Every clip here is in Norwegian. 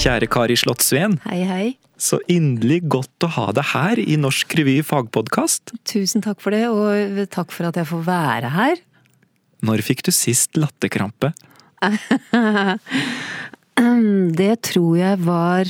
Kjære Kari Slottsveen. Hei, hei. Så inderlig godt å ha deg her i Norsk Revy Fagpodcast. Tusen takk for det, og takk for at jeg får være her. Når fikk du sist latterkrampe? Det tror jeg var...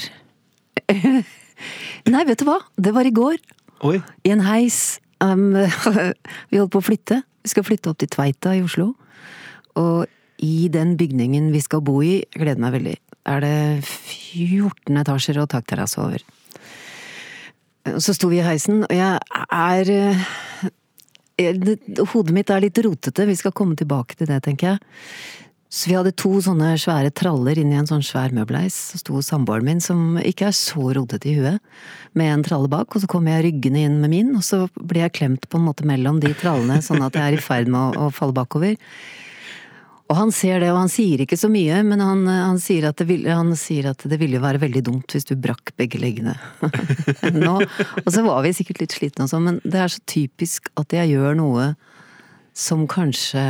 Nei, vet du hva? Det var i går. Oi. I en heis. Vi holdt på å flytte. Vi skal flytte opp til Tveita i Oslo. Og i den bygningen vi skal bo i, jeg gleder meg veldig, er det 14 etasjer og takterrasse over. Så sto vi i heisen, og hodet mitt er litt rotete, vi skal komme tilbake til det, tenker jeg. Så vi hadde 2 sånne svære traller inni en sånn svær møbelheis, så sto samboeren min, som ikke er så rotete i huet, med en tralle bak, og så kom jeg ryggende inn med min, og så ble jeg klemt på en måte mellom de trallene, sånn at jeg er i ferd med å falle bakover. Og han ser det, og han sier ikke så mye, men han sier at det ville jo være veldig dumt hvis du brakk begge leggene. Nå, og så var vi sikkert litt slitne og sånn, men det er så typisk at jeg gjør noe som kanskje,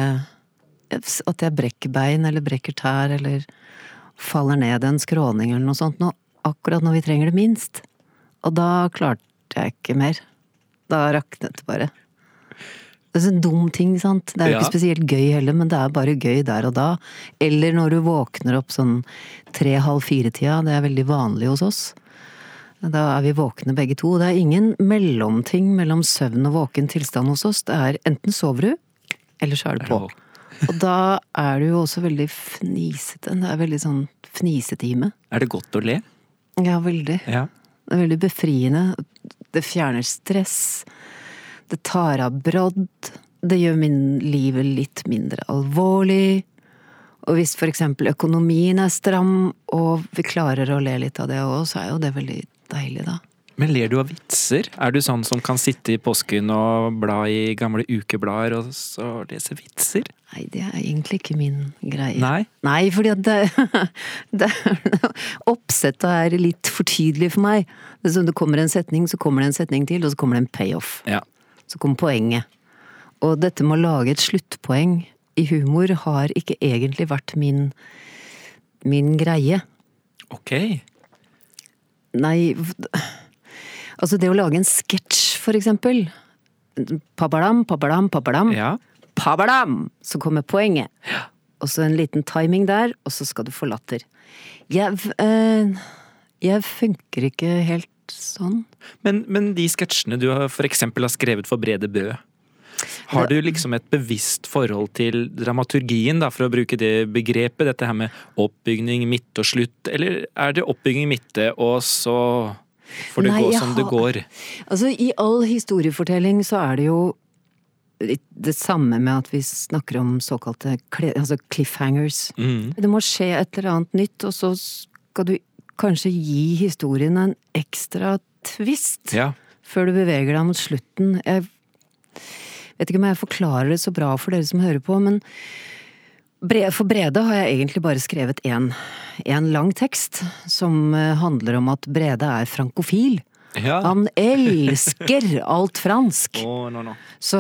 at jeg brekker bein, eller brekker tær, eller faller ned en skråning eller noe sånt, akkurat når vi trenger det minst. Og da klarte jeg ikke mer. Da raknet det bare. Det er en dum ting, sant? Det er jo ikke spesielt gøy heller, men det er bare gøy der og da. Eller når du våkner opp sånn 3-halv-4-tida, det er veldig vanlig hos oss. Da er vi våkne begge to. Det er ingen mellomting mellom søvn og våken tilstand hos oss. Det er enten sover du, eller så er du på. Og da er du jo også veldig fnisete. Det er veldig sånn fnisetime. Er det godt å le? Ja, veldig. Ja. Det er veldig befriende. Det fjerner stress. Det tar av brodd, det gjør min livet litt mindre alvorlig, og hvis for eksempel økonomien er stram, og vi klarer å le litt av det også, så er jo det veldig deilig da. Men ler du av vitser? Er du sånn som kan sitte i påsken og bla i gamle ukeblader og så lese vitser? Nei, det er egentlig ikke min greie. Nei? Nei, fordi at oppsettet er litt for tydelig for meg. Det er sånn, det kommer en setning, så kommer det en setning til, og så kommer det en payoff. Ja. Så kom poenget. Og dette med å lage et sluttpoeng i humor har ikke egentlig vært min greie. Ok. Nei, altså det å lage en sketsj, for eksempel. Pabadam, pabadam, pabadam. Ja. Pabadam! Så kommer poenget. Ja. Og så en liten timing der, og så skal du få latter. Jeg funker ikke helt sånn. Men de sketsjene du for eksempel har skrevet for Brede Bø, har du liksom et bevisst forhold til dramaturgien, da, for å bruke det begrepet, dette her med oppbygning, midt og slutt, eller er det oppbygging midte, og så får det gå som det går? Altså, i all historiefortelling så er det jo det samme med at vi snakker om såkalte cliffhangers. Det må skje et eller annet nytt, og så skal du kanskje gi historien en ekstra twist før du beveger deg mot slutten. Jeg vet ikke om jeg forklarer det så bra for dere som hører på, men for Brede har jeg egentlig bare skrevet en lang tekst som handler om at Brede er frankofil. Ja. Han elsker alt fransk. Så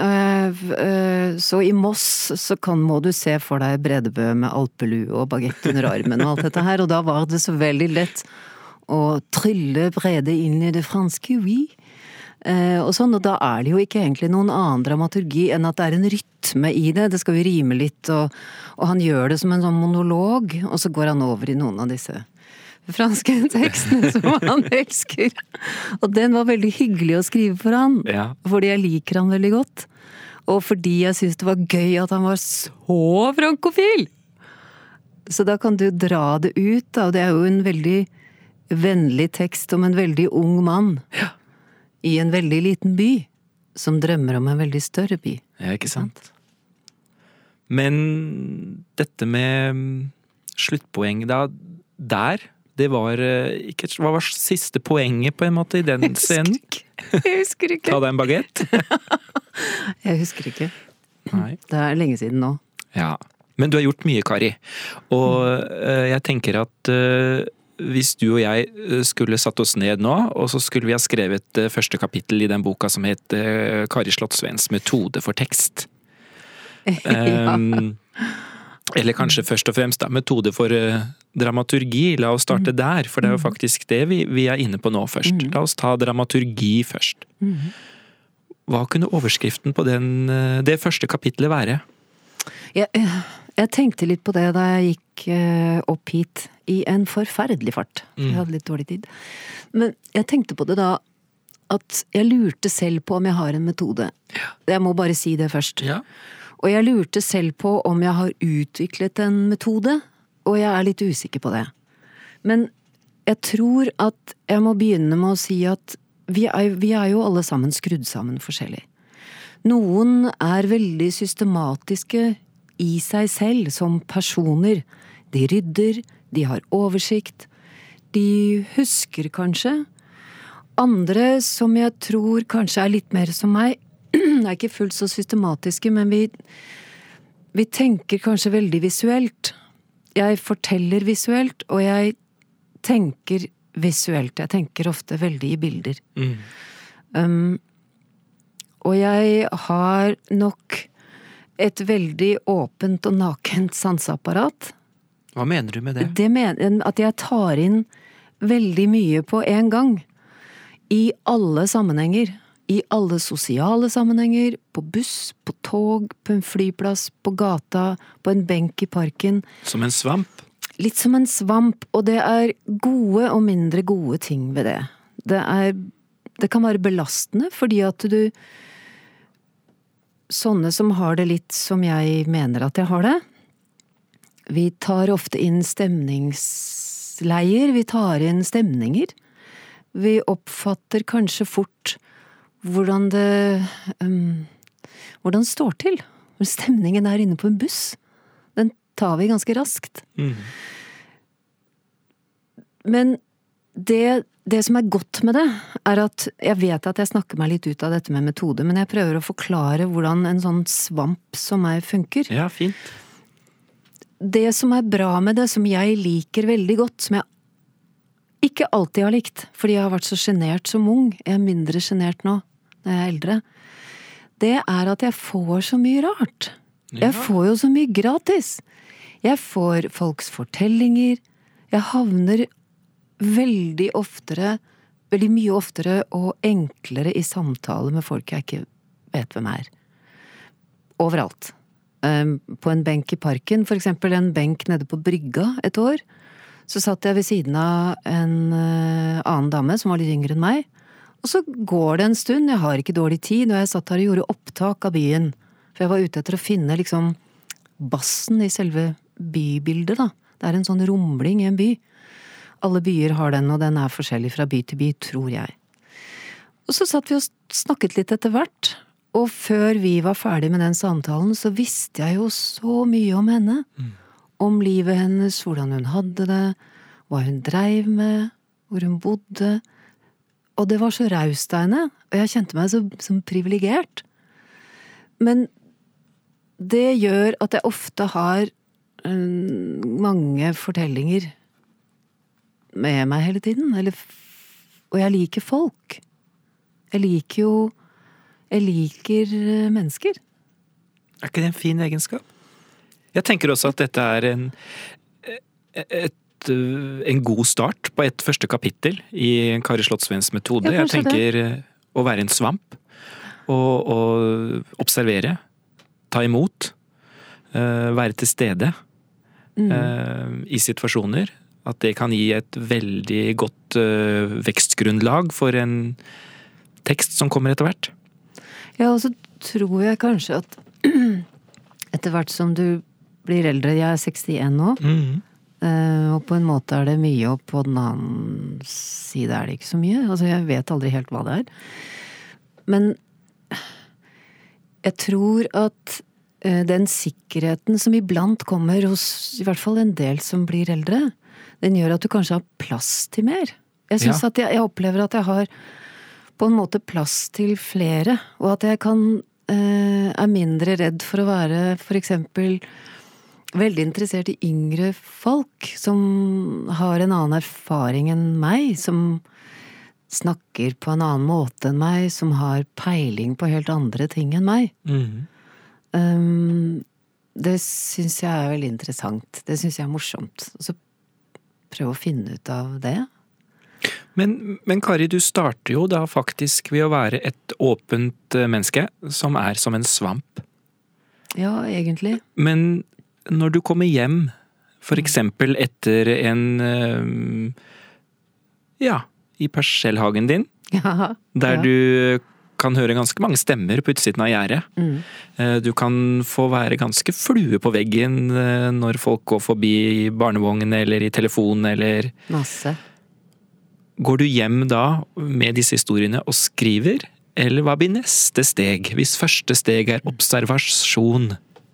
så i Moss så må du se for deg Bredebø med alpelue og baguette under armen og alt dette her, og da var det så veldig lett å trylle Brede inn i det franske, oui. Og sånn, og da er det jo ikke egentlig noen annen dramaturgi enn at det er en rytme i det. Det skal jo rime litt, og han gjør det som en sånn monolog, og så går han over i noen av disse franske tekstene som han elsker. Og den var veldig hyggelig å skrive for han, fordi jeg liker han veldig godt. Og fordi jeg synes det var gøy at han var så frankofil. Så da kan du dra det ut, da, og det er jo en veldig vennlig tekst om en veldig ung mann. Ja. I en veldig liten by, som drømmer om en veldig større by. Ja, ikke sant? Men dette med sluttpoeng da, det var ikke, hva var siste poenget på en måte i den scenen? Jeg husker ikke. Ta deg en baguette? Jeg husker ikke. Nei. Det er lenge siden nå. Ja, men du har gjort mye, Kari. Og jeg tenker at hvis du og jeg skulle satt oss ned nå, og så skulle vi ha skrevet første kapittel i den boka som het Kari Slottsveens metode for tekst. Eller kanskje først og fremst da, metode for dramaturgi, la oss starte der, for det jo faktisk det vi inne på nå først. La oss ta dramaturgi først. Hva kunne overskriften på det første kapitlet være? Jeg tenkte litt på det da jeg gikk opp hit i en forferdelig fart. Jeg hadde litt dårlig tid. Men jeg tenkte på det da, at jeg lurte selv på om jeg har en metode. Jeg må bare si det først. Ja. Og jeg lurte selv på om jeg har utviklet en metode, og jeg er litt usikker på det. Men jeg tror at jeg må begynne med å si at vi er jo alle sammen skrudd sammen forskjellig. Noen er veldig systematiske i seg selv som personer. De rydder, de har oversikt, de husker kanskje. Andre som jeg tror kanskje er litt mer som meg, er ikke fullt så systematiske, men vi tenker kanskje veldig visuelt. Jeg forteller visuelt, og jeg tenker visuelt. Jeg tenker ofte veldig i bilder. Og jeg har nok et veldig åpent og nakent sanseapparat. Hva mener du med det? Det mener at jeg tar inn veldig mye på en gang. I alle sammenhenger. I alle sosiale sammenhenger, på buss, på tog, på en flyplass, på gata, på en benk i parken. Som en svamp? Litt som en svamp, og det er gode og mindre gode ting ved det. Det kan være belastende, fordi at sånne som har det litt som jeg mener at jeg har det, vi tar ofte inn stemningsleier, vi tar inn stemninger. Vi oppfatter kanskje fort hvordan det står til. Stemningen er inne på en buss. Den tar vi ganske raskt. Men det som er godt med det, er at jeg vet at jeg snakker meg litt ut av dette med metode, men jeg prøver å forklare hvordan en sånn svamp som meg funker. Ja, fint. Det som er bra med det, som jeg liker veldig godt, som jeg ikke alltid har likt, fordi jeg har vært så genert som ung, jeg er mindre genert nå, når jeg er eldre, det er at jeg får så mye rart. Jeg får jo så mye gratis. Jeg får folks fortellinger, jeg havner veldig mye oftere og enklere i samtale med folk jeg ikke vet hvem er. Overalt. På en benk i parken, for eksempel en benk nede på brygga et år, så satt jeg ved siden av en annen dame som var litt yngre enn meg, og så går det en stund, jeg har ikke dårlig tid, og jeg satt her og gjorde opptak av byen, for jeg var ute etter å finne liksom bassen i selve bybildet da. Det er en sånn rumling i en by. Alle byer har den, og den er forskjellig fra by til by, tror jeg. Og så satt vi og snakket litt etter hvert, og før vi var ferdig med den samtalen, så visste jeg jo så mye om henne. Om livet hennes, hvordan hun hadde det, hva hun dreiv med, hvor hun bodde. Og det var så raust av henne, og jeg kjente meg som privilegert. Men det gjør at jeg ofte har mange fortellinger med meg hele tiden, og jeg liker folk. Jeg liker mennesker. Er ikke det en fin egenskap? Jeg tenker også at dette er en god start på et første kapittel i Kari Slottsvens metode. Ja, jeg tenker å være en svamp, og observere, ta imot, være til stede i situasjoner. At det kan gi et veldig godt vekstgrunnlag for en tekst som kommer etter hvert. Ja, og så tror jeg kanskje at etter hvert som du blir eldre, jeg er 61 nå, og på en måte er det mye, og på den annen side er det ikke så mye. Altså, jeg vet aldri helt hva det er. Men jeg tror at den sikkerheten som iblant kommer hos i hvert fall en del som blir eldre, den gjør at du kanskje har plass til mer. Jeg synes at jeg opplever at jeg har på en måte plass til flere, og at jeg er mindre redd for å være for eksempel veldig interessert i yngre folk som har en annen erfaring enn meg, som snakker på en annen måte enn meg, som har peiling på helt andre ting enn meg. Det synes jeg er veldig interessant. Det synes jeg er morsomt. prøve å finne ut av det. Men Kari, du starter jo da faktisk ved å være et åpent menneske som som en svamp. Ja, egentlig. Men når du kommer hjem, for eksempel etter en i parsellhagen din, Ja, der ja. du kan høre ganske mange stemmer på utsiden av gjerdet. Du kan få være ganske flue på veggen når folk går forbi i barnevogn eller i telefon eller... Masse. Går du hjem da med disse historiene og skriver, eller hva blir neste steg, hvis første steg observasjon?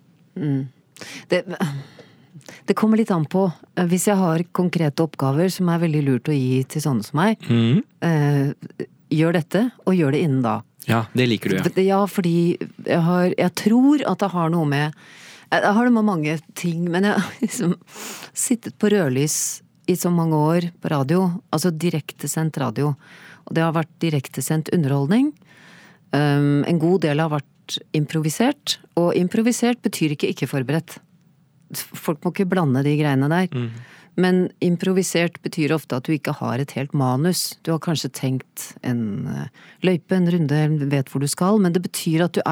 Det kommer litt an på. Hvis jeg har konkrete oppgaver som veldig lurt å gi til sånne som meg, gjør dette, og gjør det innen da. Ja, det liker du, ja. Ja, fordi jeg tror at det har noe med, jeg har det med mange ting, men jeg har liksom sittet på rødlys i så mange år på radio, altså direktesendt radio, og det har vært direktesendt underholdning. En god del har vært improvisert, og improvisert betyr ikke forberedt. Folk må ikke blande de greiene der. Men improvisert betyr ofte at du ikke har et helt manus. Du har kanskje tenkt en løype, en runde, vet hvor du skal, men det betyr at du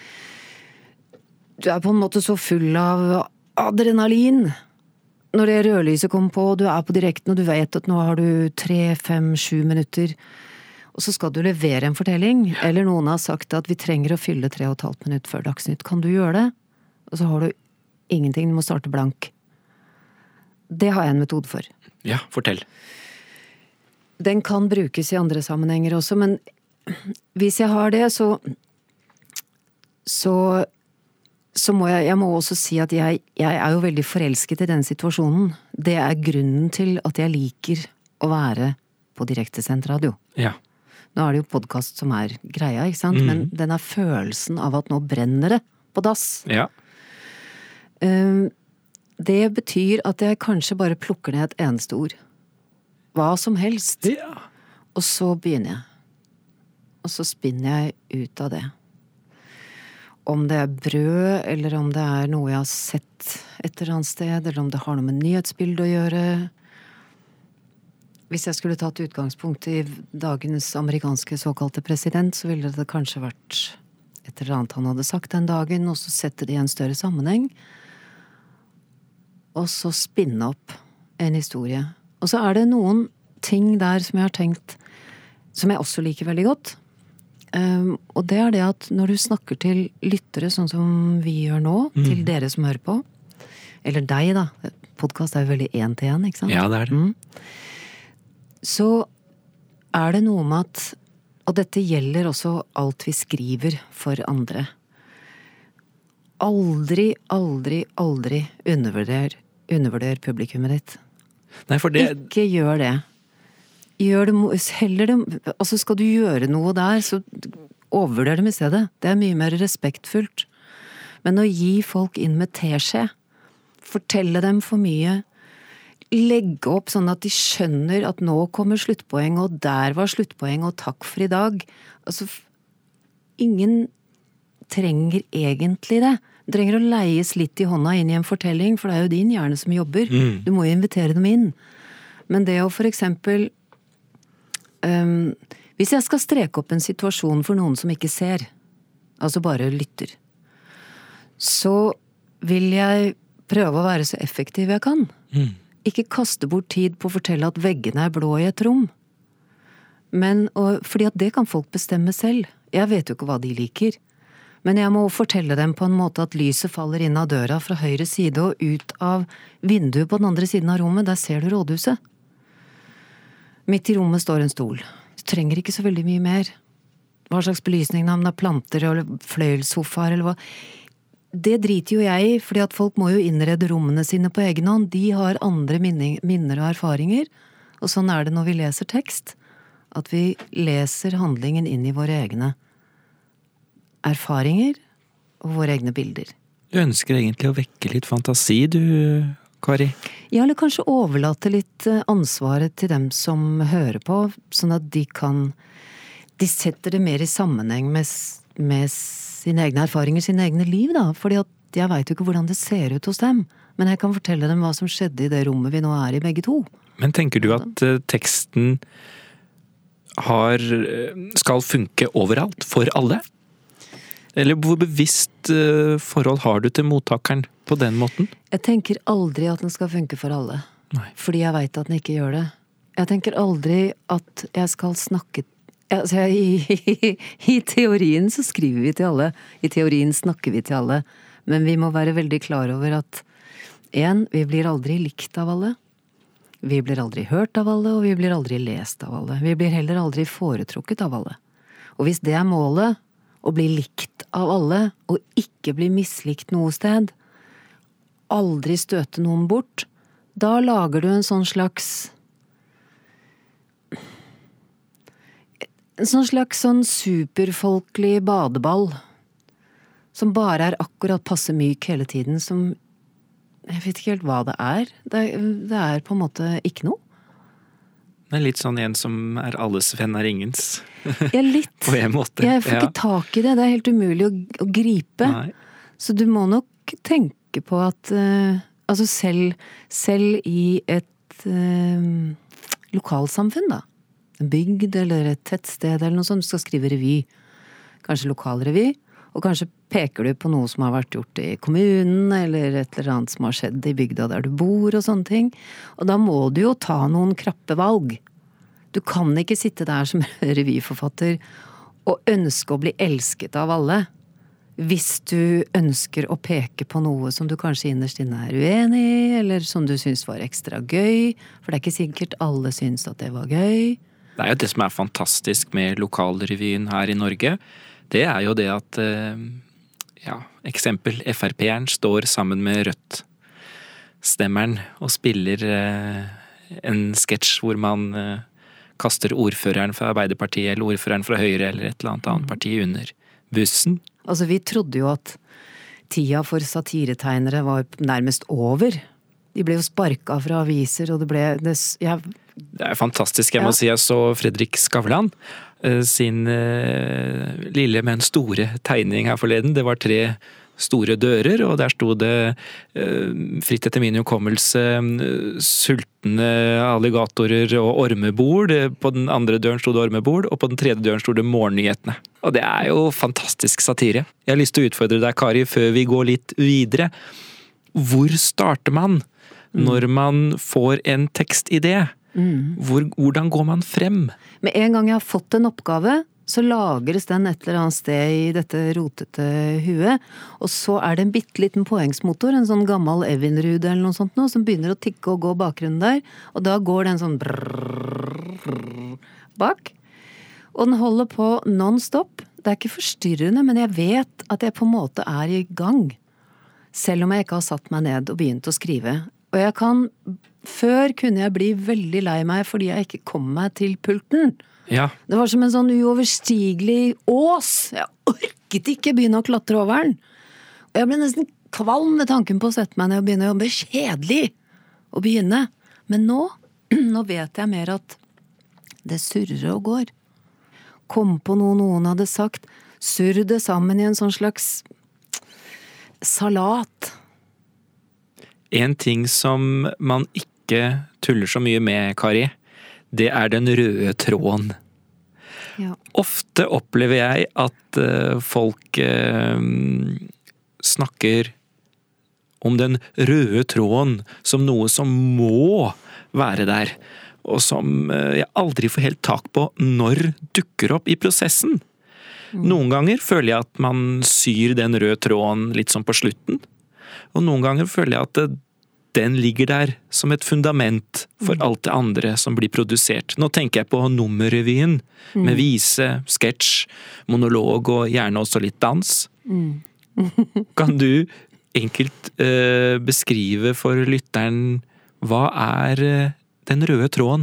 på en måte så full av adrenalin. Når det rødlyset kommer på, du på direkten, og du vet at nå har du 3, 5, 7 minutter, og så skal du levere en fortelling, eller noen har sagt at vi trenger å fylle 3,5 minutter før Dagsnytt. Kan du gjøre det? Og så har du ingenting, du må starte blank. Det har jeg en metode for. Ja, fortell. Den kan brukes i andre sammenhenger også, men hvis jeg har det, så må jeg må også si at jeg jo veldig forelsket i denne situasjonen. Det grunnen til at jeg liker å være på direktesendt radio. Ja. Nå det jo podcast som greia, ikke sant? Men den følelsen av at nå brenner det på dass. Ja. Det betyr at jeg kanskje bare plukker ned et eneste ord. Hva som helst. Ja. Og så begynner jeg. Og så spinner jeg ut av det. Om det brød, eller om det noe jeg har sett et eller annet sted, eller om det har noe med nyhetsbildet å gjøre. Hvis jeg skulle tatt utgangspunkt i dagens amerikanske såkalte president, så ville det kanskje vært et eller annet han hadde sagt den dagen, og så sette det i en større sammenheng. Og så spinne opp en historie. Og så det noen ting der som jeg har tenkt, som jeg også liker veldig godt. Og det det at når du snakker til lyttere sånn som vi gjør nå, til dere som hører på, eller deg da, podcast jo veldig en til en, ikke sant? Ja, det det. Så det noe med at, og dette gjelder også alt vi skriver for andre, aldri undervurder publikummet ditt. Nei, for det... Ikke gjør det. Gjør det, heller det, altså skal du gjøre noe der, så overvurder dem i stedet. Det mye mer respektfullt. Men å gi folk inn med teskje, fortelle dem for mye, legge opp sånn at de skjønner at nå kommer sluttpoeng, og der var sluttpoeng, og takk for i dag. Altså, ingen trenger egentlig det. Du trenger å leies litt i hånda inn i en fortelling, for det jo din hjerne som jobber. Du må jo invitere dem inn. Men det å for eksempel hvis jeg skal streke opp en situasjon for noen som ikke ser, altså bare lytter, så vil jeg prøve å være så effektiv jeg kan. Ikke kaste bort tid på å fortelle at veggene blå i et rom. Fordi at det kan folk bestemme selv. Jeg vet jo ikke hva de liker. Men jeg må fortelle dem på en måte at lyset faller inn av døra fra høyre side og ut av vinduet på den andre siden av rommet. Der ser du rådhuset. Midt i rommet står en stol. Du trenger ikke så veldig mye mer. Hva slags belysning, om det planter eller fløyelssofaer eller hva. Det driter jo jeg i, fordi at folk må jo innrede rommene sine på egen hånd. De har andre minner og erfaringer. Og sånn det når vi leser tekst. At vi leser handlingen inn i våre egne erfaringer og våre egne bilder. Du ønsker egentlig å vekke litt fantasi, du, Kari? Ja, eller kanskje overlate litt ansvaret til dem som hører på, sånn at de setter det mer i sammenheng med sine egne erfaringer, sine egne liv, da. Fordi at jeg vet jo ikke hvordan det ser ut hos dem, men jeg kan fortelle dem hva som skjedde i det rommet vi nå i begge to. Men tenker du at teksten skal funke overalt, for alle? Eller hvor bevisst forhold har du til mottakeren på den måten? Jeg tenker aldri at den skal funke for alle. Nei. Fordi jeg vet at den ikke gjør det. Jeg tenker aldri at jeg skal snakke... Altså, i teorien så skriver vi til alle. I teorien snakker vi til alle. Men vi må være veldig klar over at vi blir aldri likt av alle. Vi blir aldri hørt av alle, og vi blir aldri lest av alle. Vi blir heller aldri foretrukket av alle. Og hvis det er målet, å bli likt av alle, og ikke bli mislikt noe sted, aldri støte noen bort, da lager du en sånn slags superfolklig badeball, som bare akkurat passe myk hele tiden, som jeg vet ikke helt hva det er. Det er på en måte ikke noe. Det er litt sånn en som er alles venn er ingens. Ja, litt. På en måte. Jeg får ikke tak i det. Det er helt umulig å gripe. Nei. Så du må nok tenke på at altså selv i et lokalsamfunn, da. En bygd eller et tettsted eller noe sånt. Du skal skrive revy. Kanskje lokalrevy. Og kanskje peker du på noe som har vært gjort i kommunen, eller et eller annet som har skjedd i bygda der du bor, og sånne ting. Og da må du jo ta noen krappe valg. Du kan ikke sitte der som revyforfatter og ønske å bli elsket av alle, hvis du ønsker å peke på noe som du kanskje innerst inne er uenig i, eller som du syns var ekstra gøy, for det er ikke sikkert alle syns at det var gøy. Det er jo det som er fantastisk med lokalrevyen her i Norge. Det er jo det at, eksempel, FrP-eren står sammen med Rødt-stemmeren og spiller en sketsj hvor man kaster ordføreren fra Arbeiderpartiet eller ordføreren fra Høyre eller et eller annet parti under bussen. Altså, vi trodde jo at tida for satiretegnere var nærmest over. De ble jo sparka fra aviser, og det ble... Det er fantastisk, jeg må si. Jeg så Fredrik Skavlan sin lille, men store tegning her forleden. Det var 3 store dører, og der sto det fritt etter min hukommelse sultne alligatorer og ormebord. På den andre døren sto det ormebord, og på den tredje døren sto det morgennyhetene. Og det er jo fantastisk satire. Jeg har lyst til å utfordre deg, Kari, før vi går litt videre. Hvor starter man når man får en tekstidé? Hvordan går man frem? Med en gang jeg har fått en oppgave, så lagres den et eller annet sted i dette rotete huet, og så er det en bitteliten poengsmotor, en sånn gammel Evinrude eller noe sånt nå, som begynner å tikke og gå bakgrunnen der, og da går den sånn bak, og den holder på non-stop. Det er ikke forstyrrende, men jeg vet at jeg på en måte er i gang, selv om jeg ikke har satt meg ned og begynt å skrive. Og før kunne jeg bli veldig lei meg fordi jeg ikke kom meg til pulten. Ja. Det var som en sånn uoverstigelig ås. Jeg orket ikke begynne å klatre over den. Og jeg ble nesten kvalm med tanken på å sette meg ned og begynne å jobbe. Kjedelig å begynne. Men nå vet jeg mer at det surrer og går. Kom på noe noen hadde sagt. Surr det sammen i en sånn slags salat. En ting som man ikke tuller så mye med, Kari, det er den røde tråden. Ja. Ofte opplever jeg at folk snakker om den røde tråden som noe som må være der, og som jeg aldri får helt tak på når dukker opp i prosessen. Noen ganger føler jeg at man syr den røde tråden litt sånn på slutten, og noen ganger føler jeg at den ligger der som et fundament for alt det andre som blir produsert. Nå tenker jeg på nummerrevyen, med vise, sketsj, monolog og gjerne også litt dans. Kan du enkelt beskrive for lytteren hva er den røde tråden?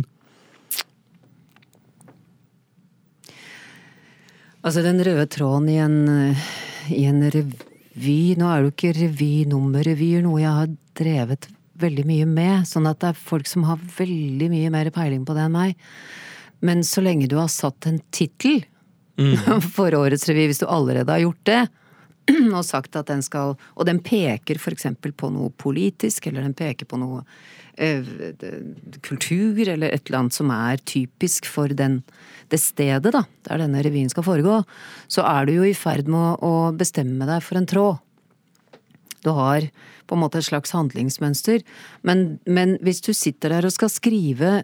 Altså den røde tråden i en revy, nå er det jo ikke revynummerrevyer, noe jeg har drevet veldig mye med, sånn at det er folk som har veldig mye mer peiling på det enn meg. Men så lenge du har satt en titel for årets revy, hvis du allerede har gjort det, og sagt at den skal, og den peker for eksempel på noe politisk, eller den peker på noe kultur, eller et eller annet som typisk for det stedet da, der denne revyen skal foregå, så du jo i ferd med å bestemme deg for en tråd. Du har på en måte et slags handlingsmønster, men hvis du sitter der og skal skrive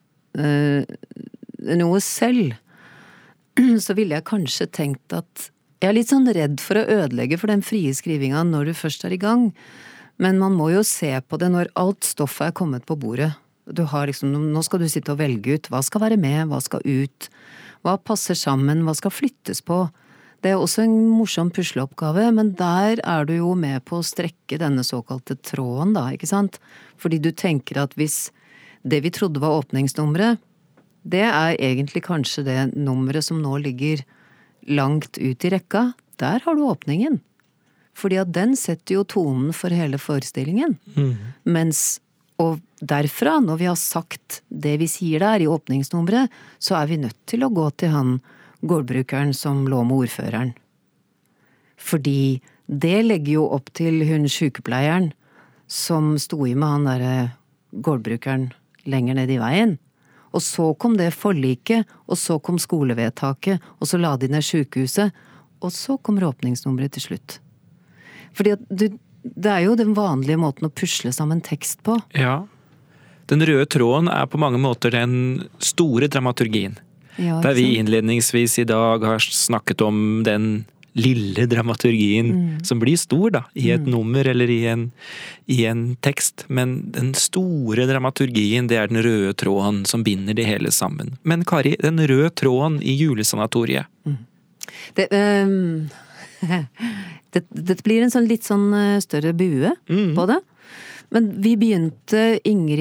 noe selv, så ville jeg kanskje tenkt at jeg litt sånn redd for å ødelegge for den frie skrivinga når du først i gang, men man må jo se på det når alt stoffet kommet på bordet. Du har liksom, nå skal du sitte og velge ut, hva skal være med, hva skal ut, hva passer sammen, hva skal flyttes på. Det også en morsom pusleoppgave, men der du jo med på å strekke denne såkalte tråden da, ikke sant? Fordi du tenker at hvis det vi trodde var åpningsnummeret, det egentlig kanskje det nummeret som nå ligger langt ut i rekka, der har du åpningen. Fordi at den setter jo tonen for hele forestillingen. Mens, og derfra, når vi har sagt det vi sier der i åpningsnummeret, så vi nødt til å gå til han gårdbrukeren som lå med ordføreren. Fordi det legger jo opp til hun sykepleieren som sto i med han der gårdbrukeren lenger ned i veien. Og så kom det forliket, og så kom skolevedtaket, og så la de ned sykehuset, og så kom åpningsnummeret til slutt. Fordi at det jo den vanlige måten å pusle sammen tekst på. Ja. Den røde tråden på mange måter den store dramaturgien. Ja, der vi innledningsvis i dag har snakket om den lille dramaturgien som blir stor da, i et nummer eller i en tekst. Men den store dramaturgien, det den røde tråden som binder det hele sammen. Men Kari, den røde tråden i julesanatoriet? Det blir en litt større bue på det. Men vi begynte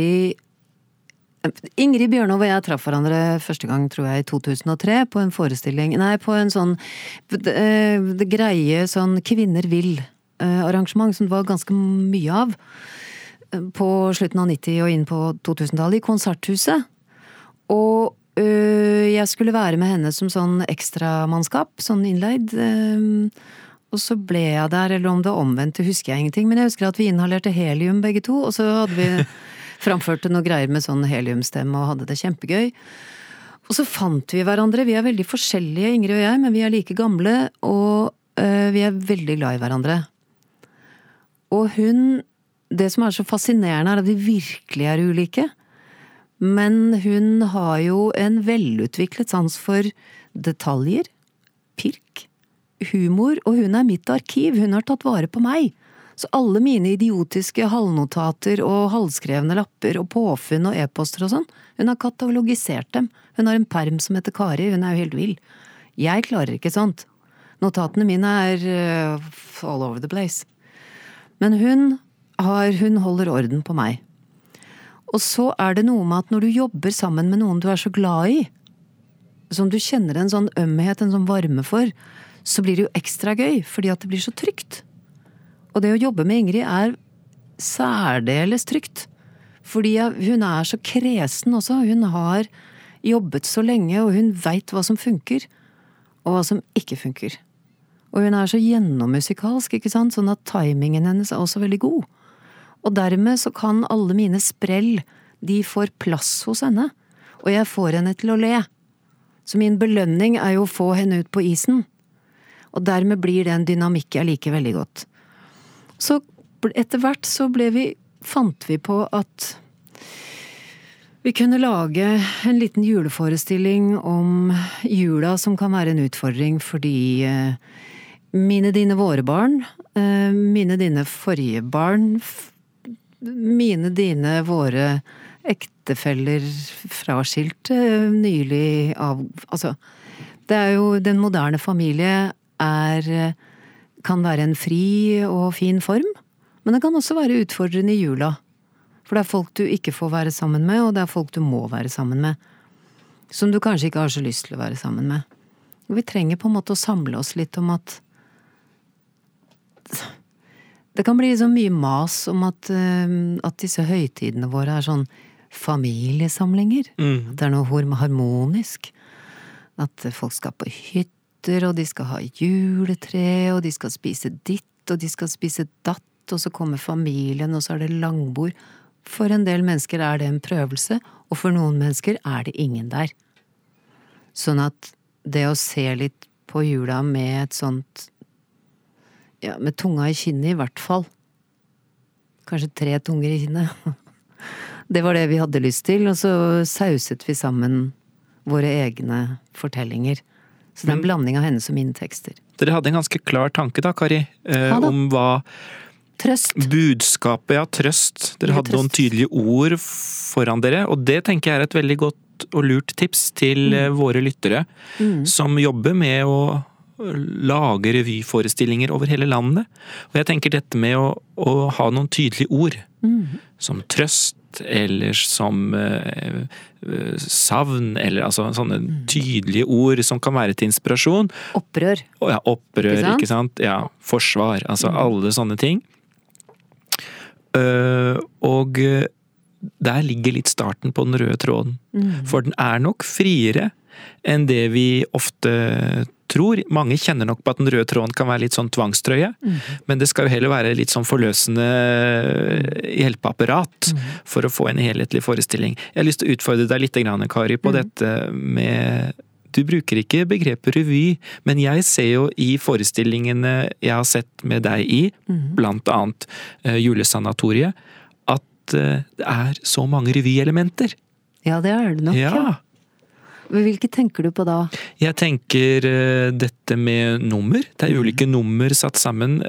Ingrid Bjørnov og jeg traff hverandre første gang, tror jeg, i 2003, på en forestilling, på en det greie Kvinner vil arrangement, som det var ganske mye av, på slutten av 90 og inn på 2000-tallet, i Konserthuset. Og jeg skulle være med henne som ekstramannskap, innleid, og så ble jeg der, eller om det omvendt, husker jeg ingenting, men jeg husker at vi inhalerte helium begge to, og så hadde vi framførte noe greier med heliumstemme og hadde det kjempegøy. Og så fant vi hverandre, vi veldig forskjellige, Ingrid og jeg, men vi like gamle, og vi veldig glad i hverandre. Og hun, det som så fascinerende at vi virkelig ulike, men hun har jo en velutviklet sans for detaljer, pirk, humor, og hun mitt arkiv, hun har tatt vare på meg. Så alle mine idiotiske halvnotater og halvskrevne lapper og påfunn og e-poster og hun har katalogisert dem. Hun har en perm som heter Kari, hun jo helt vill. Jeg klarer ikke sånt. Notatene mine all over the place. Men hun holder orden på meg. Og så det noe med at når du jobber sammen med noen du så glad i, som du kjenner en ømhet, en varme for, så blir det jo ekstra gøy, fordi at det blir så trygt. Og det å jobbe med Ingrid særdeles trygt. Fordi hun så kresen også. Hun har jobbet så lenge, og hun vet hva som funker, og hva som ikke funker. Og hun så gjennommusikalsk, ikke sant? Sånn at timingen hennes også veldig god. Og dermed så kan alle mine sprell, de får plass hos henne. Og jeg får henne til å le. Så min belønning jo å få henne ut på isen. Og dermed blir det en dynamikk jeg liker veldig godt. Så etter hvert så fant vi på at vi kunne lage en liten juleforestilling om jula som kan være en utfordring, fordi mine, dine, våre barn, mine, dine, forrige barn, mine, dine, våre ektefeller fraskilt nylig av, altså, det jo den moderne familie kan være en fri og fin form, men det kan også være utfordrende i jula. For det folk du ikke får være sammen med, og det folk du må være sammen med, som du kanskje ikke har så lyst til å være sammen med. Og vi trenger på en måte å samle oss litt om at det kan bli så mye mas om at disse høytidene våre sånn familiesamlinger. At det noe harmonisk. At folk skal på hytte, pynter, og de skal ha juletre, og de skal spise ditt, og de skal spise datt, og så kommer familien, og så er det langbord. For en del mennesker er det en prøvelse, og for noen mennesker er det ingen der. Sånn at det å se litt på jula med et sånt, ja, med tunga i kinnet i hvert fall, kanskje 3 tunger i kinnet, det var det vi hadde lyst til, og så sauset vi sammen våre egne fortellinger. Så det er en blanding av henne som mine tekster. Dere hadde en ganske klar tanke da, Kari, om hva trøst. Budskapet, ja, trøst. Dere hadde noen tydelige ord foran dere, og det tenker jeg er et veldig godt og lurt tips til våre lyttere, som jobber med å lage revyforestillinger over hele landet. Og jeg tenker dette med å ha noen tydelige ord, som trøst, eller som savn, eller altså sånne tydelige ord som kan være til inspirasjon. Opprør. Ja, opprør, ikke sant? Ja, forsvar, altså alle sånne ting. Og der ligger litt starten på den røde tråden. For den er nok friere enn det vi ofte tror. Mange kjenner nok på at den røde tråden kan være litt sånn tvangstrøye, men det skal jo heller være litt sånn forløsende hjelpeapparat for å få en helhetlig forestilling. Jeg har lyst til å utfordre deg litt, Kari, på dette med du bruker ikke begrepet revy, men jeg ser jo i forestillingene jeg har sett med deg i, blant annet Julesanatoriet, at det er så mange revyelementer. Ja, det er det nok, ja. Hvilke tenker du på da? Jeg tenker dette med nummer. Det er ulike nummer satt sammen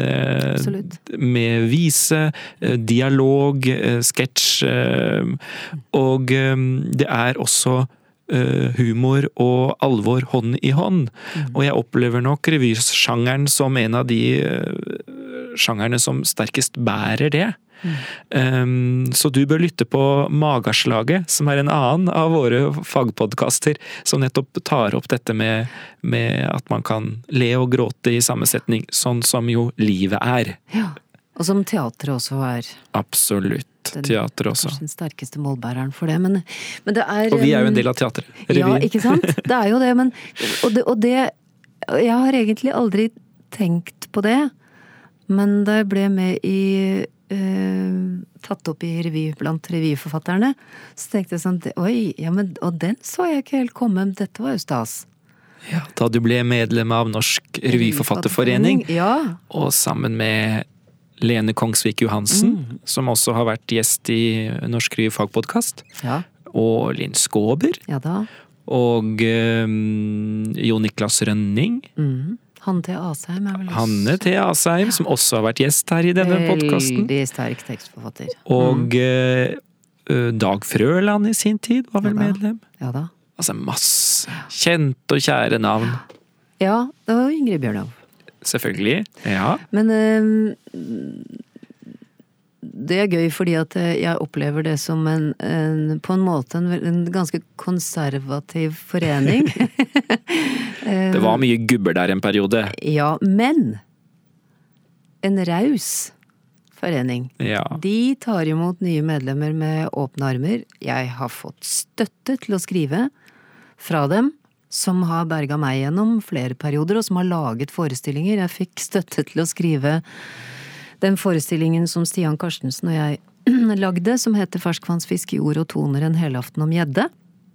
med vise, dialog, sketsj, og det er også humor og alvor hånd i hånd. Og jeg opplever nok revysjangeren som en av de sjangerne som sterkest bærer det. Så du bør lytte på Magaslaget, som er en annen av våre fagpodcaster, som nettopp tar opp dette med at man kan le og gråte i samme setning, sånn som jo livet er. Ja, og som teatret også er. Absolutt. Teater også. Kanskje den sterkeste målbæreren for det, men det er... Og vi er jo en del av teatret. Ja, ikke sant? Det er jo det, men... Og det... Jeg har egentlig aldri tenkt på det, men da jeg ble med i... tatt opp i revy blant revyforfatterne, så tenkte jeg sånn, oi, ja, men, og den så jeg ikke helt komme, dette var jo stas. Ja, da du ble medlem av Norsk Revyforfatterforening, ja. Og sammen med Lene Kongsvik Johansen, som også har vært gjest i Norsk Revyfagpodcast, ja. Og Linn Skåber, ja da. Og Jo Niklas Rønning, Hanne T. Asheim er vel også... Hanne T. Asheim, som også har vært gjest her i denne podcasten. Veldig sterk tekstforfatter. Og Dag Frøland i sin tid var vel medlem. Ja da. Altså masse kjente og kjære navn. Ja, det var jo Ingrid Bjørnov. Selvfølgelig, ja. Men det er gøy fordi at jeg opplever det som på en måte en ganske konservativ forening. Det var mye gubber der en periode. Ja, men en raus forening. Ja. De tar imot nye medlemmer med åpne armer. Jeg har fått støtte til å skrive fra dem, som har berget meg gjennom flere perioder, og som har laget forestillinger. Jeg fikk støtte til å skrive den forestillingen som Stian Karstensen og jeg lagde, som heter Ferskvannsfisk i ord og toner, en helaften om gjedde.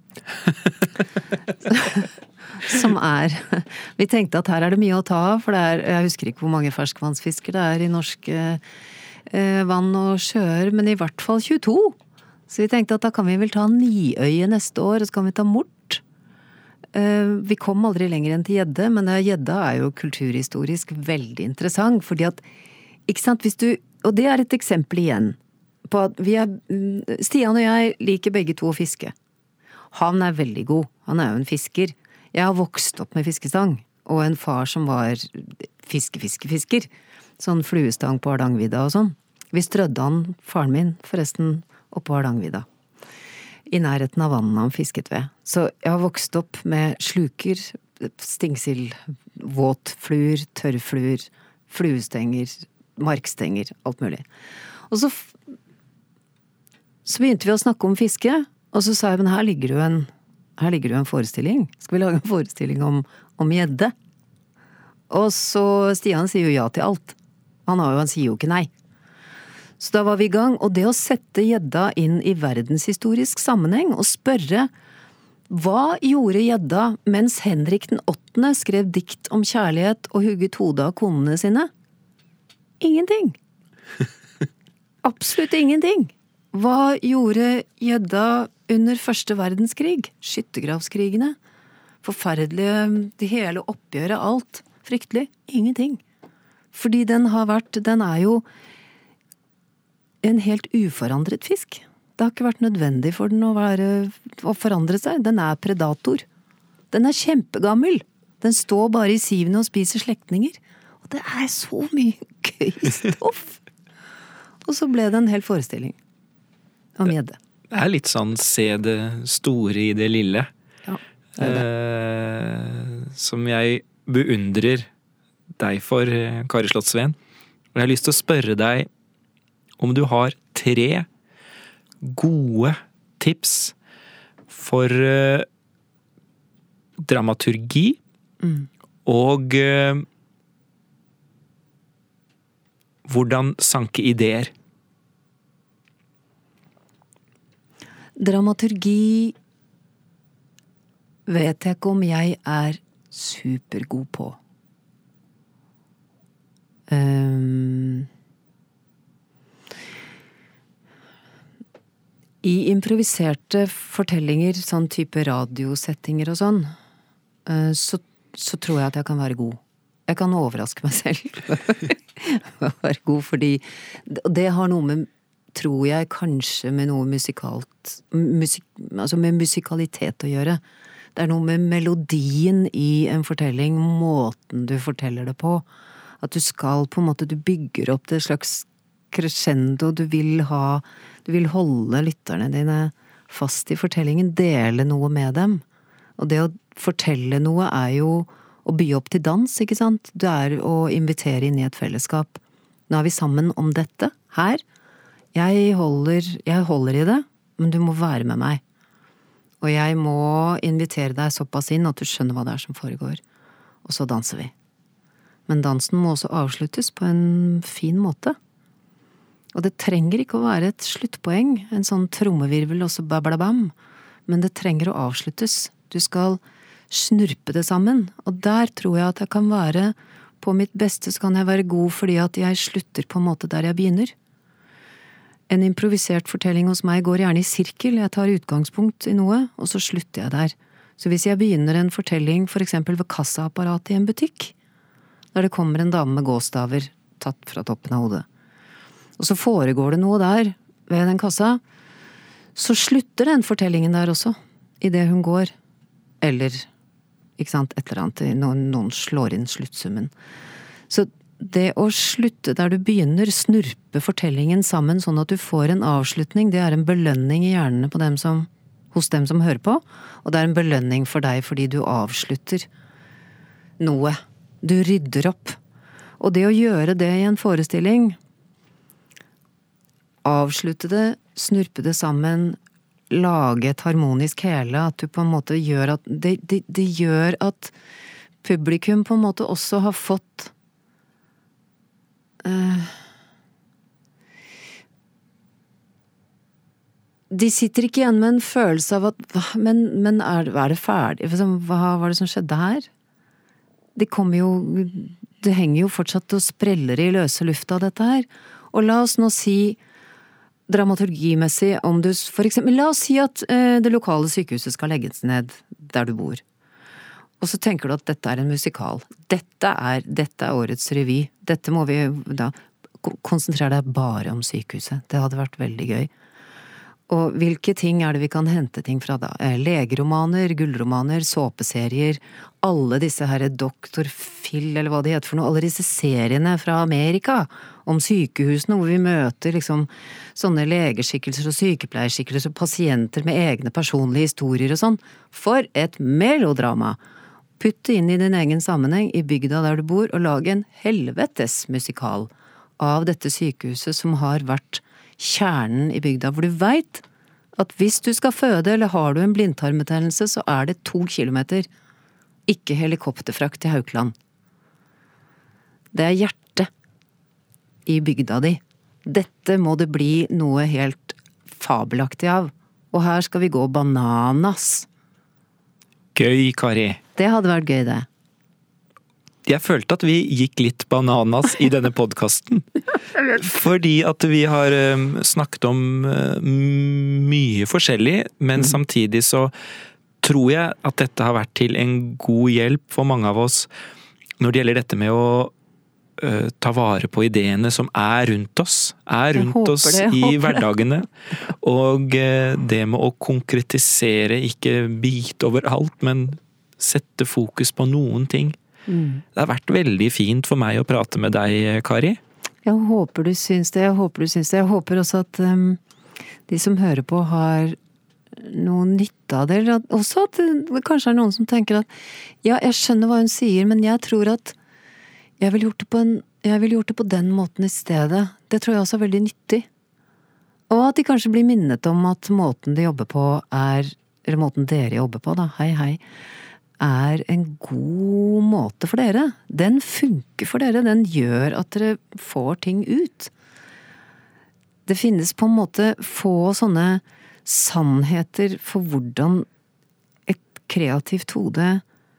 Som vi tenkte at her er det mye å ta av, for jeg husker ikke hvor mange ferskvannsfisker det er i norske vann og sjøer, men i hvert fall 22. Så vi tenkte at da kan vi vel ta Niøye neste år, og så kan vi ta mort. Vi kom aldri lenger enn til gjedde, men gjedda er jo kulturhistorisk veldig interessant, fordi at, ikke sant, og det er et eksempel igjen, på at Stian og jeg liker begge to å fiske. Han er veldig god, han er jo en fisker. Jeg har vokst opp med fiskestang, og en far som var fisker. Sånn fluestang på Hardangervidda og sånn. Vi strødde han, faren min, forresten, oppå Hardangervidda. I nærheten av vannet han fisket ved. Så jeg har vokst opp med sluker, stingsild, våtfluer, tørrfluer, fluestenger, markstenger, alt mulig. Og så begynte vi å snakke om fiske, og så sa jeg, men her ligger her ligger det jo en forestilling. Skal vi lage en forestilling om gjedde? Og så Stian sier jo ja til alt. Han sier jo ikke nei. Så da var vi i gang, og det å sette gjedda inn i verdenshistorisk sammenheng og spørre hva gjorde gjedda mens Henrik den 8. skrev dikt om kjærlighet og hugget hodet av konene sine? Ingenting. Absolutt ingenting. Hva gjorde gjedda under første verdenskrig? Skyttergravskrigene. Forferdelige, det hele oppgjøret, alt. Fryktelig. Ingenting. Fordi den er jo en helt uforandret fisk. Det har ikke vært nødvendig for den å forandre seg. Den er predator. Den er kjempegammel. Den står bare i sivene og spiser slektninger. Og det er så mye gøy stoff. Og så ble det en hel forestilling om gjedde. Det er litt sånn se det store i det lille. Ja, det er det. Som jeg beundrer deg for, Kari Slottsveen. Og jeg har lyst til å spørre deg om du har 3 gode tips for dramaturgi og hvordan sanke ideer. Dramaturgi vet jeg ikke om jeg er supergod på. I improviserte fortellinger, sånn type radiosettinger og sånn, så tror jeg at jeg kan være god. Jeg kan overraske meg selv. Være god, fordi det har noe med, tror jeg, kanskje med noe altså med musikalitet å gjøre. Det er noe med melodien i en fortelling, måten du forteller det på. At du skal på en måte, du bygger opp det slags crescendo, du vil holde lytterne dine fast i fortellingen, dele noe med dem. Og det å fortelle noe er jo å by opp til dans, ikke sant? Det er å invitere inn i et fellesskap. Nå er vi sammen om dette, her. Jeg holder i det, men du må være med meg. Og jeg må invitere deg såpass inn at du skjønner hva det er som foregår. Og så danser vi. Men dansen må også avsluttes på en fin måte. Og det trenger ikke å være et sluttpoeng, en sånn trommevirvel og så bablabam, men det trenger å avsluttes. Du skal snurpe det sammen, og der tror jeg at jeg kan være, på mitt beste så kan jeg være god fordi at jeg slutter på en måte der jeg begynner. En improvisert fortelling hos meg går gjerne i sirkel, jeg tar utgangspunkt i noe, og så slutter jeg der. Så hvis jeg begynner en fortelling for eksempel ved kassaapparatet i en butikk, der det kommer en dame med gåstaver tatt fra toppen av hodet, og så foregår det noe der ved den kassa, så slutter den fortellingen der også, i det hun går. Eller, ikke sant, et eller annet, noen slår inn sluttsummen. Så det å slutte der du begynner, snurpe fortellingen sammen sånn at du får en avslutning, det er en belønning i hjernene på hos dem som hører på, og det er en belønning for deg fordi du avslutter noe. Du rydder opp. Og det å gjøre det i en forestilling, avslutte det, snurpe det sammen, lage et harmonisk hele, at du på en måte gjør at det gjør at publikum på en måte også har fått de sitter ikke igjen med en følelse av at men er det ferdig? Hva var det som skjedde her? Det henger jo fortsatt og spreller i løse lufta av dette her. Og la oss nå si dramaturgimessig om du, for eksempel, la oss si at det lokale sykehuset skal legges ned der du bor. Og så tenker du at dette er en musikal. Dette er årets revy. Dette må vi da konsentrere deg bare om sykehuset. Det hadde vært veldig gøy. Og hvilke ting er det vi kan hente ting fra da? Legeromaner, gullromaner, såpeserier, alle disse her Dr. Phil, eller hva de heter for noe, alle disse seriene fra Amerika om sykehusene, hvor vi møter liksom sånne legeskikkelser og sykepleierskikkelser og pasienter med egne personlige historier og sånn. For et melodrama! Putt det inn i din egen sammenheng i bygda der du bor, og lag en helvetes musikal av dette sykehuset som har vært kjernen i bygda, hvor du vet at hvis du skal føde, eller har du en blindtarmbetennelse, så det 2 kilometer. Ikke helikopterfrakt til Haukeland. Det hjertet i bygda di. Dette må det bli noe helt fabelaktig av. Og her skal vi gå bananas. Gøy, Kari. Det hadde vært gøy, det. Jeg følte at vi gikk litt bananas i denne podcasten. Fordi at vi har snakket om mye forskjellig, men samtidig så tror jeg at dette har vært til en god hjelp for mange av oss når det gjelder dette med å ta vare på ideene som rundt oss. Rundt oss i hverdagene. Og det med å konkretisere, ikke bite overalt, men sette fokus på noen ting. Det har vært veldig fint for meg å prate med deg, Kari. Jeg håper du syns det. Jeg håper også at de som hører på har noe nytte av det. Også at det kanskje noen som tenker at ja, jeg skjønner hva hun sier, men jeg tror at jeg vil gjort det på den måten i stedet. Det tror jeg også veldig nyttig. Og at de kanskje blir minnet om at måten de jobber på eller måten dere jobber på da, hei, en god måte for dere. Den funker for dere, den gjør at dere får ting ut. Det finnes på en måte få sånne sannheter for hvordan et kreativt hode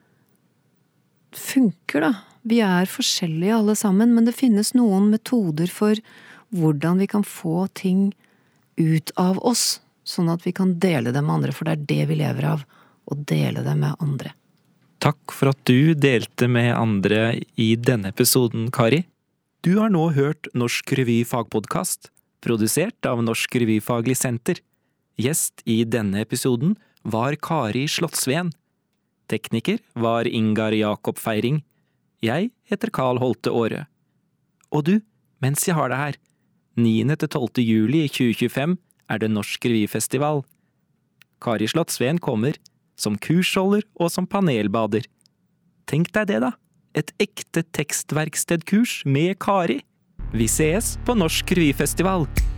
funker da. Vi forskjellige alle sammen, men det finnes noen metoder for hvordan vi kan få ting ut av oss, sånn at vi kan dele det med andre, for det det vi lever av, å dele det med andre. Takk for at du delte med andre i denne episoden, Kari. Du har nå hørt Norsk Revy Fagpodcast, produsert av Norsk Revyfaglig Senter. Gjest i denne episoden var Kari Slottsveen. Tekniker var Ingar Jakob Feiring. Jeg heter Karl Holte Aare. Og du, mens jeg har deg her, 9. til 12. juli 2025 det Norsk Revyfestival. Kari Slottsveen kommer som kursholder og som panelbader. Tenk deg det da, et ekte tekstverkstedkurs med Kari. Vi ses på Norsk Revyfestival.